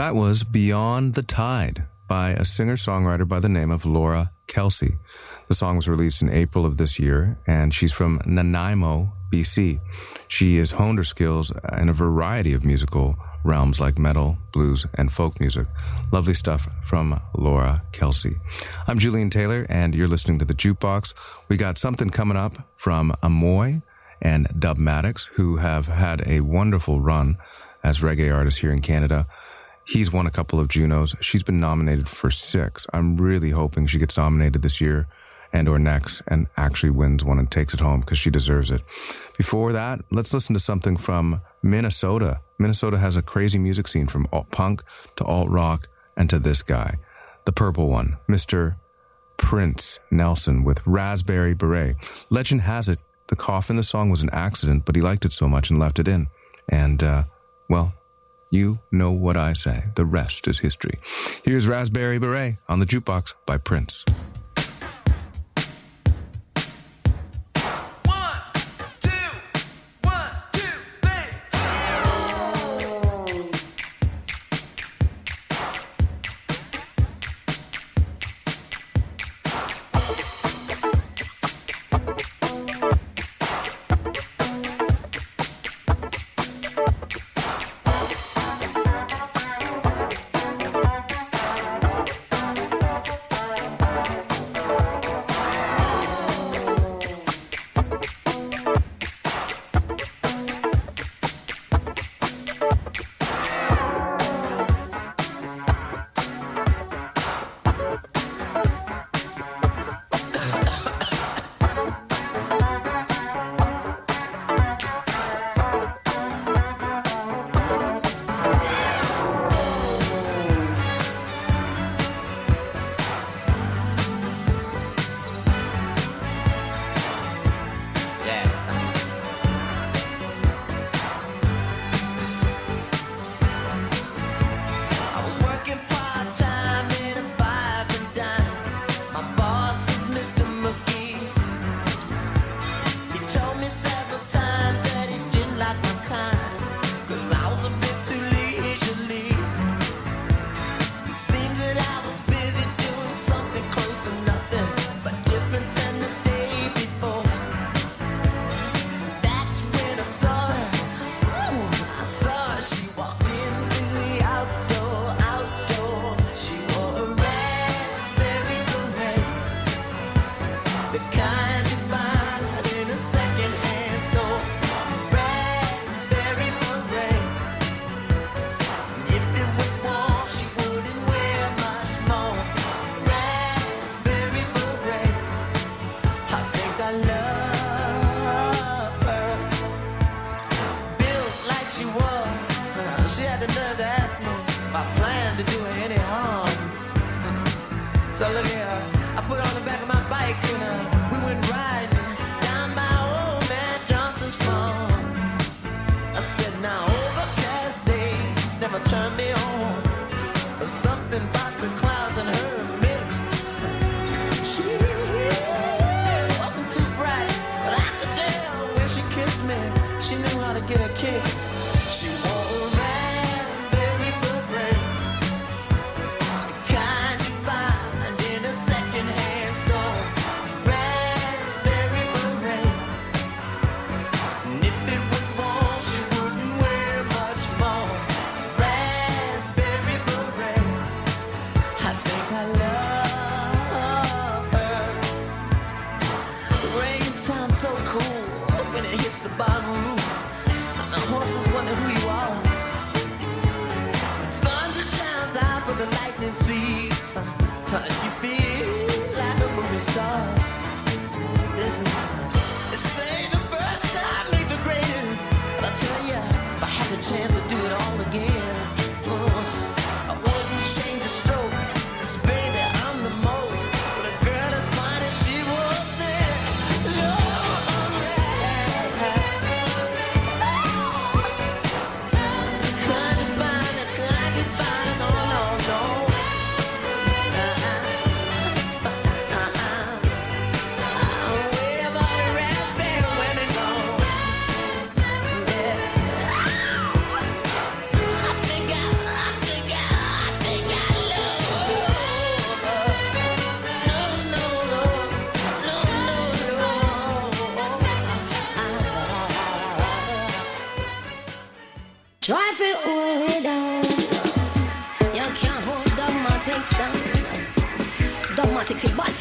That was Beyond the Tide by a singer-songwriter by the name of Laura Kelsey. The song was released in April of this year, and she's from Nanaimo, BC. She has honed her skills in a variety of musical realms like metal, blues, and folk music. Lovely stuff from Laura Kelsey. I'm Julian Taylor, and you're listening to The Jukebox. We got something coming up from Amoy and Dubmatix, who have had a wonderful run as reggae artists here in Canada. He's won a couple of Junos. She's been nominated for 6. I'm really hoping she gets nominated this year and or next and actually wins one and takes it home because she deserves it. Before that, let's listen to something from Minnesota. Minnesota has a crazy music scene from alt-punk to alt-rock and to this guy, the purple one, Mr. Prince Nelson with Raspberry Beret. Legend has it, the cough in the song was an accident, but he liked it so much and left it in. And, well, you know what I say. The rest is history. Here's Raspberry Beret on the Jukebox by Prince.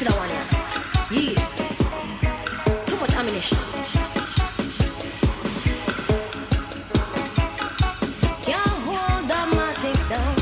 for that one, yeah. Yeah. Too much ammunition. Can't hold the matics down.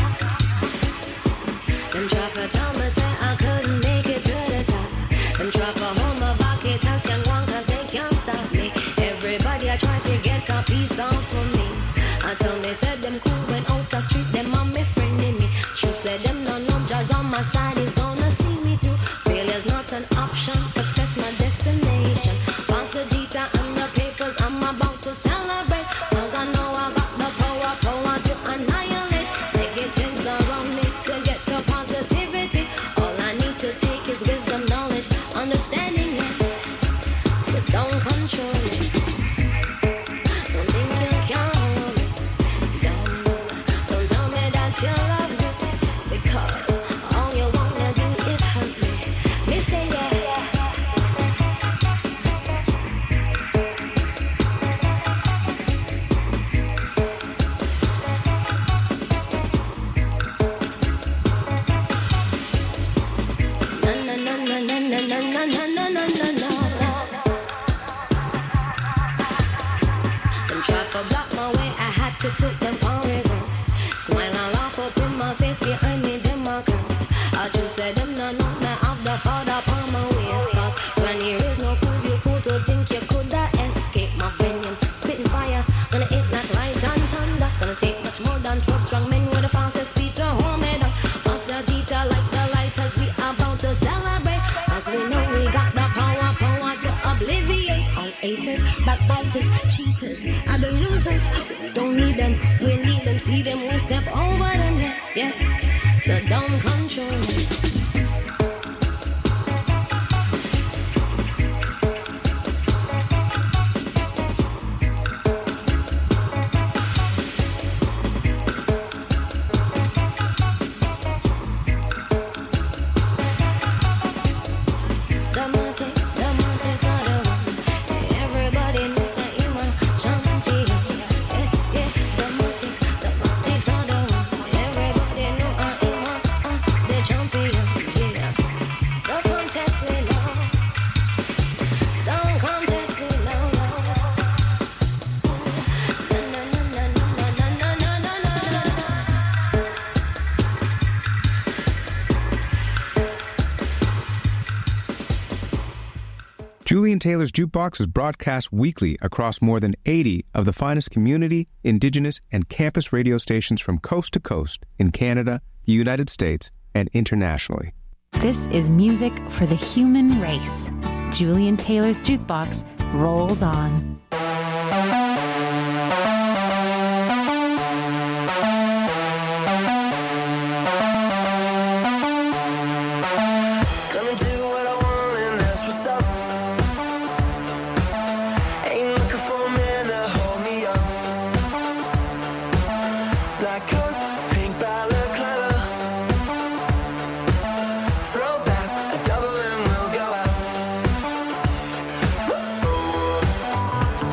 Them try for tell me say I couldn't make it to the top. Them try for hold my bucket and can one cause they can't stop me. Everybody I try to get a piece off for me. I tell me said them cool when out the street, them on me friend in me. She said them no jazz on my side is gonna see me through. Failure's not an option, success my destination. Pass the guitar and the papers, I'm about to celebrate. Cause I know I got the power to annihilate negatives around me to get to positivity. All I need to take is wisdom, knowledge, understanding it. So don't control it. Don't think you can hold me. Don't tell me that you love me. Because all you wanna do is hurt me. Me say yeah. Them try to block my way, I had to put them on reverse. Smile and laugh up in my face, behind me them a curse. I just said them no me have the father upon my waist. Cause when you raise no fools, you fool to think you coulda escape my venom. Spitting fire, gonna hit like light and thunder. Gonna take much more than 12 strong men with the fastest speed to hold me down. Pass the detail like the lighters, we about to celebrate. As we know we got the power to obliviate all haters, backbiters, cheaters, and the losers. We don't need them, we leave them, see them, we step over them, yeah. So don't control me. The Montics are the one. Everybody knows that I'm a champion. Yeah, the Montics are the one. Everybody know I'm the champion. Yeah, don't come test me now. Don't come test me now. No. Julian Taylor's Jukebox is broadcast weekly across more than 80 of the finest community, indigenous, and campus radio stations from coast to coast in Canada, the United States, and internationally. This is music for the human race. Julian Taylor's Jukebox rolls on. Gonna do what I want and that's what's up. Ain't looking for a man to hold me up. Black coat, pink balaclava. Throw back a double and we'll go out.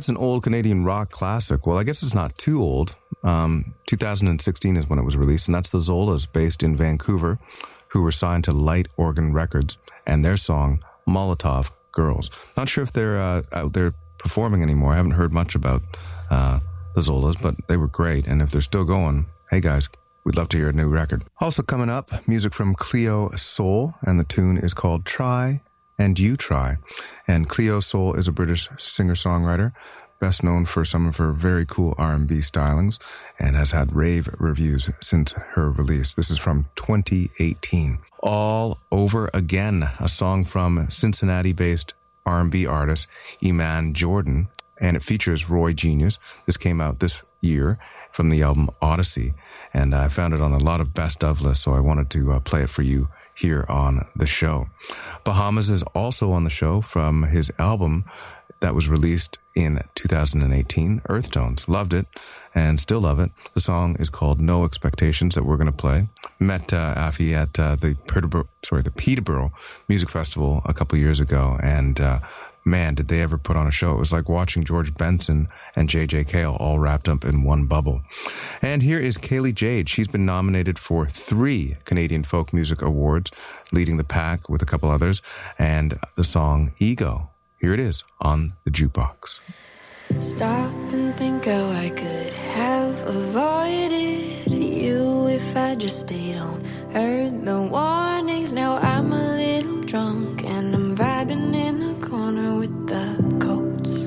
that's an old Canadian rock classic. Well, I guess it's not too old. 2016 is when it was released, and that's the Zolas, based in Vancouver, who were signed to Light Organ Records, and their song, Molotov Girls. Not sure if they're out there performing anymore. I haven't heard much about the Zolas, but they were great, and if they're still going, hey guys, we'd love to hear a new record. Also coming up, music from Cleo Sol, and the tune is called Try and You Try. And Cleo Sol is a British singer-songwriter, best known for some of her very cool R&B stylings, and has had rave reviews since her release. This is from 2018. All Over Again, a song from Cincinnati-based R&B artist Iman Jordan, and it features Roy Genius. This came out this year from the album Odyssey, and I found it on a lot of best of lists, so I wanted to play it for you here on the show. Bahamas is also on the show from his album that was released in 2018, Earth Tones. Loved it and still love it. The song is called No Expectations that we're going to play. Met Afi at the Peterborough Music Festival a couple years ago, and man, did they ever put on a show. It was like watching George Benson and J.J. Cale all wrapped up in one bubble. And here is Kaylee Jade. She's been nominated for 3 Canadian Folk Music Awards, leading the pack with a couple others, and the song Ego. Here it is on the Jukebox. Stop and think how I could have avoided you if I just stayed home. Heard the warnings, now I'm a little drunk and I'm vibing in the corner with the coats.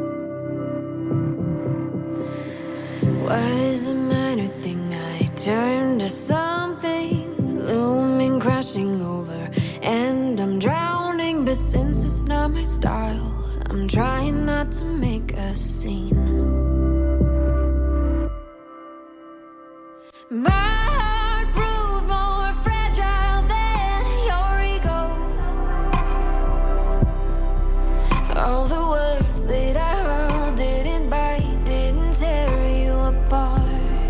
Was a minor thing I turned to something looming, crashing over, and I'm drowning, but since it's not my style, I'm trying not to make a scene. My heart proved more fragile than your ego. All the words that I hurled didn't bite, didn't tear you apart.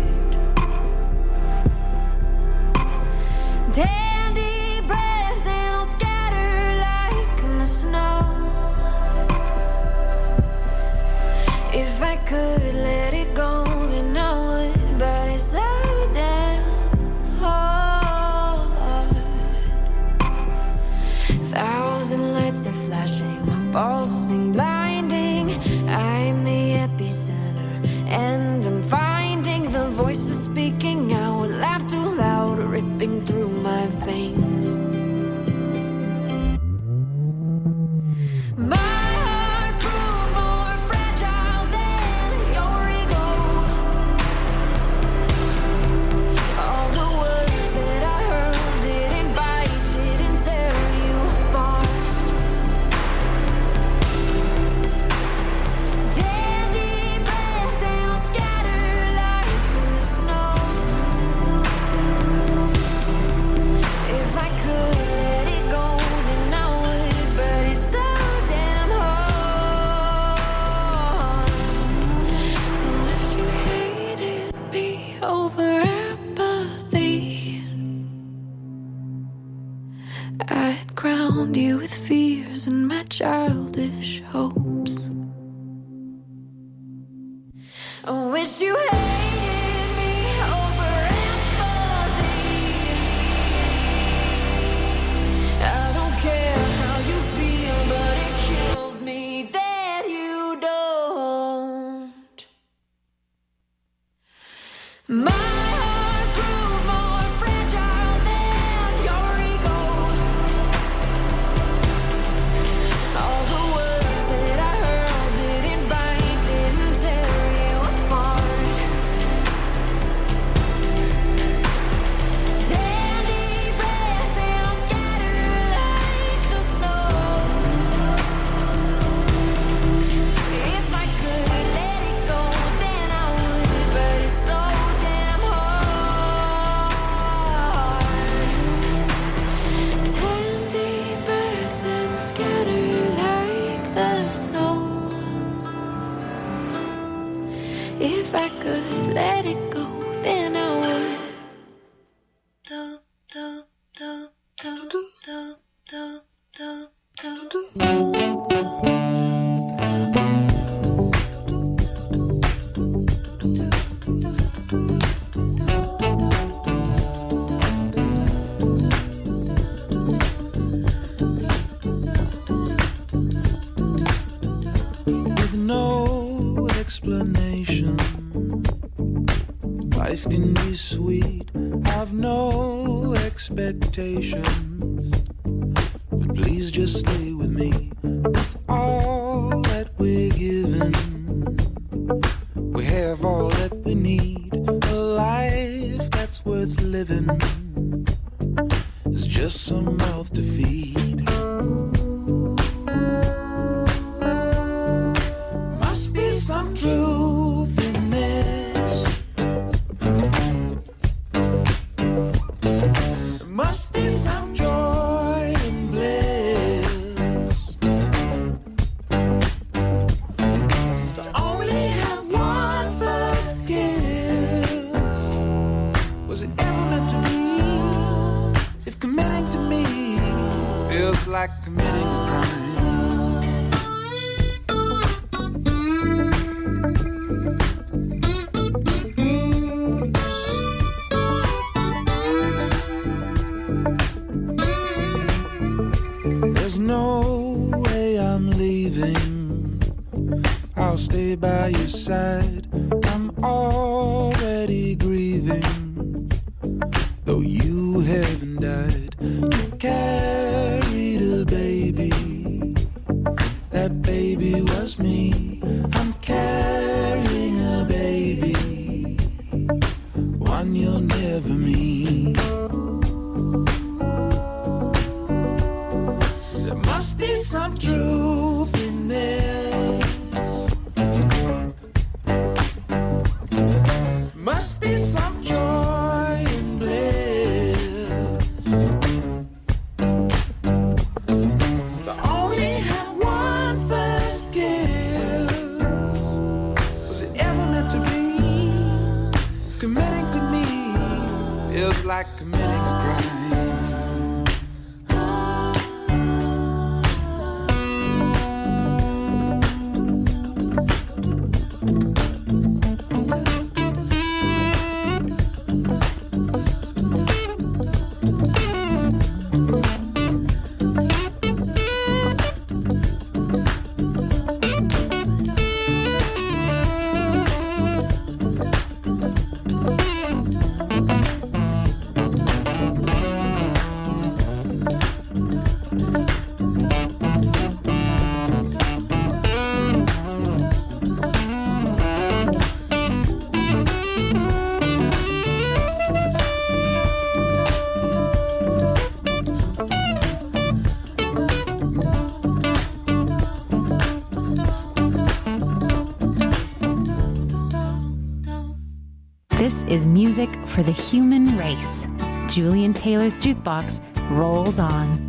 Ten deep breaths and I'll scatter like in the snow. If I could let it go, then I would, but it's so damn hard. Thousand lights are flashing, pulsing, blinding. I'm the epicenter, and I'm finding the voices speaking out, laugh too loud, ripping through my veins. My you with fears and my childish hopes. I wish you hated me over empathy. I don't care how you feel, but it kills me that you don't. My if I could let it go, then I would. Do, do, do, do, do, do, do, do, do, do, do, do. with no explanation. Life can be sweet, I've no expectations, but please just stay with me. With all that we're given, we have all that we need. A life that's worth living is just some mouth to feed. Must be some truth in this. There must be some joy and bliss. To only have one first kiss. Was it ever meant to be? If committing to me feels like committing a crime. There's no way I'm leaving. I'll stay by your side. I'm already grieving, though you haven't died. You carried a baby. That baby was me. I'm carrying a baby, one you'll never meet. There must be some truth in this. Must be some joy and bliss. To only have one first kiss. Was it ever meant to be? If committing to me feels like committing a crime. This is music for the human race. Julian Taylor's Jukebox rolls on.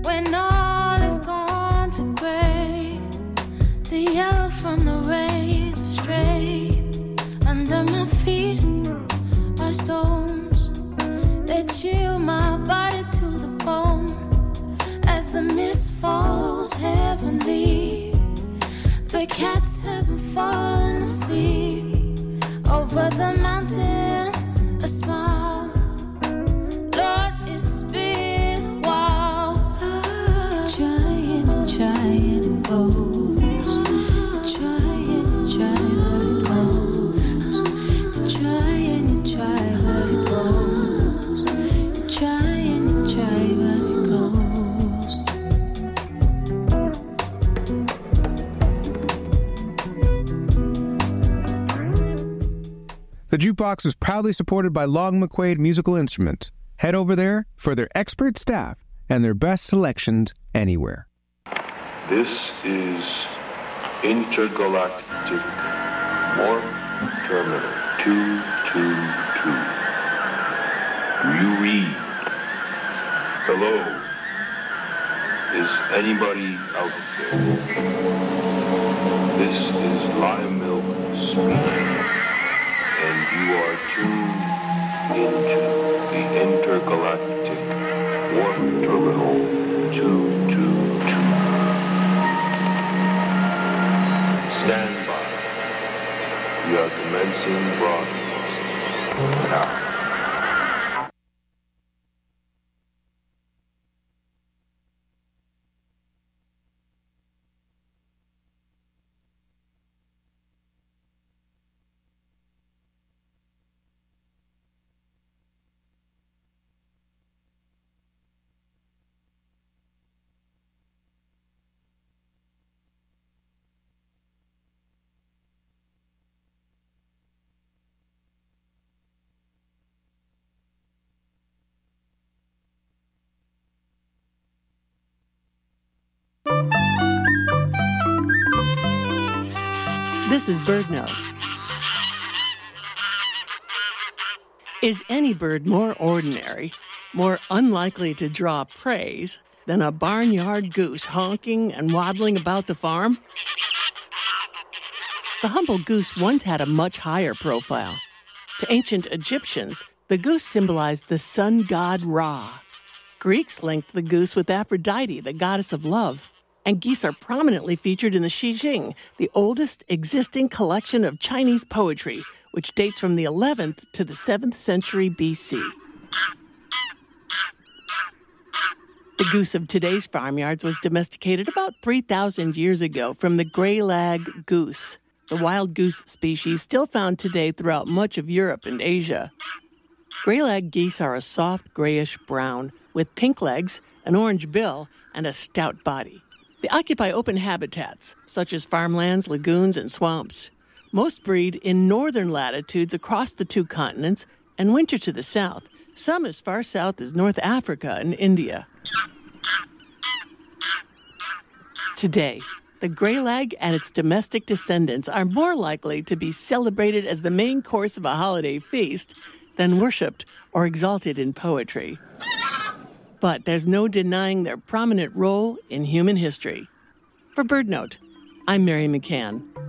when all is gone to gray, the yellow from the rays of stray. Under my feet are stones that chill my body to the bone. As the mist falls heavenly, the cats have been falling asleep. Over the mountain, a smile. Lord, it's been a while. You're trying and trying and goes. You're trying and trying, but it goes. You're trying and trying, but it goes. You're trying and trying, but it goes. The Jukebox is proudly supported by Long McQuaid Musical Instruments. Head over there for their expert staff and their best selections anywhere. This is Intergalactic Warp Terminal 222. Do you read? Hello? Is anybody out there? This is Lionel speaking, and you are tuned into the Intergalactic Warp Terminal 222. Stand by. We are commencing broadcast now. This is BirdNote. Is any bird more ordinary, more unlikely to draw praise than a barnyard goose honking and waddling about the farm? The humble goose once had a much higher profile. To ancient Egyptians, the goose symbolized the sun god Ra. Greeks linked the goose with Aphrodite, the goddess of love. And geese are prominently featured in the Xi Jing, the oldest existing collection of Chinese poetry, which dates from the 11th to the 7th century BC. The goose of today's farmyards was domesticated about 3,000 years ago from the greylag goose, the wild goose species still found today throughout much of Europe and Asia. Greylag geese are a soft grayish-brown, with pink legs, an orange bill, and a stout body. They occupy open habitats, such as farmlands, lagoons, and swamps. Most breed in northern latitudes across the two continents and winter to the south, some as far south as North Africa and India. Today, the greylag and its domestic descendants are more likely to be celebrated as the main course of a holiday feast than worshipped or exalted in poetry. But there's no denying their prominent role in human history. For BirdNote, I'm Mary McCann.